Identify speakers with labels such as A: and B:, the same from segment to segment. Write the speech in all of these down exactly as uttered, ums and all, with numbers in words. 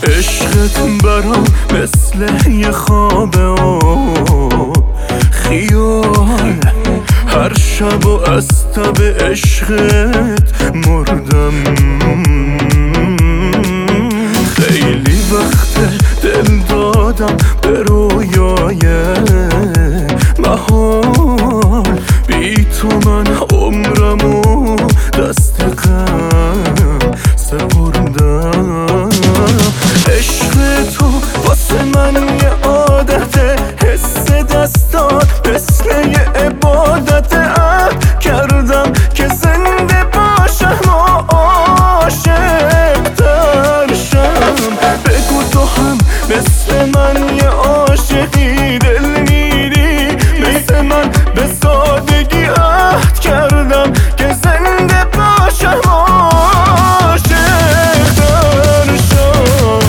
A: عشقت برام مثل یه خواب و خیال، هر شب و از تب عشقت مردم. خیلی وقت دل دادم به رویای محال، بی تو من عمرمو دست غم سپردم. عشق تو واسه من یه عادته، حس دستات مثل یه عبادت. عهد کردم که زنده باشم و عاشق تر شم. بگو تو هم مثل من یه عاشقی، دل میدی مثل من به سادگی. عهد کردم که زنده باشم و عاشق تر شم.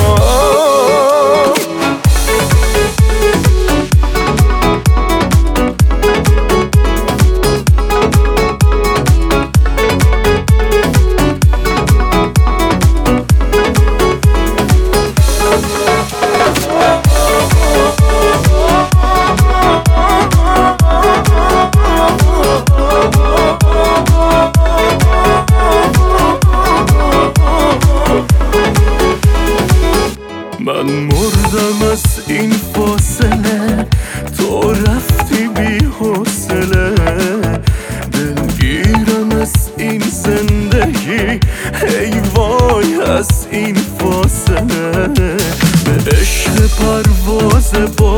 A: من مردم از این فاصله، تو رفتی بی حوصله. دلگیرم از این زندگی، ای وای از این فاصله. به عشق پرواز با